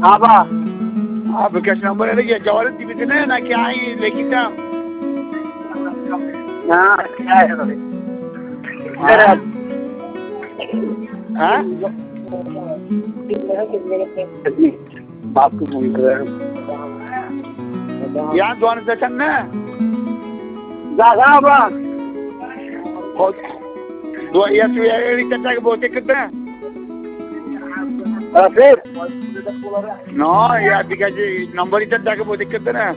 आबा विकास नंबर है जवाहर दिविजन है ना क्या है लेकिन का हाँ क्या है भाई हाँ बाप को फोन कर रहा यहाँ दोन सेशन ना जागा बा दो या तू या रिचार्ज के बहुत कितना फिर नो या विकास नंबर रिचार्ज के बहुत कितना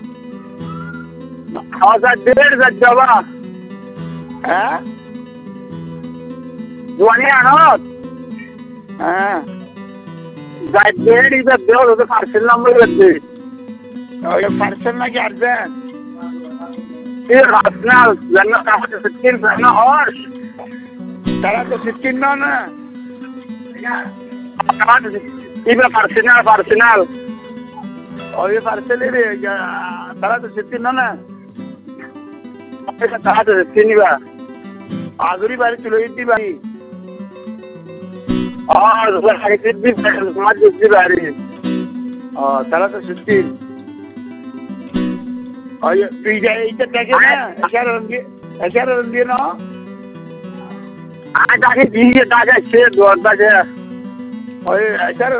हाँ सर 1.5 जवा हाँ दुआनी आना हाँ 1.5 देव तो पार्सल नंबर लगते और ये पार्सल ना क्या अर्थ है ये पर्सनल लन्ना कहाँ से स्किन करना और तारा तो सिक्किम ना ना कहाँ से ये पर्सनल और ये पार्सल ले रहे तारा तो सिक्किम ना ना कहाँ से स्किन बा आगरी बारी चलो इतनी बारी और कितनी समाज कितनी बारी तारा तो सिक्किम और ये पिज़्ज़ा इतना क्या ना ऐसा रंगी ना आज आके जी ये ताजा शेर दौड़ता है और ऐसा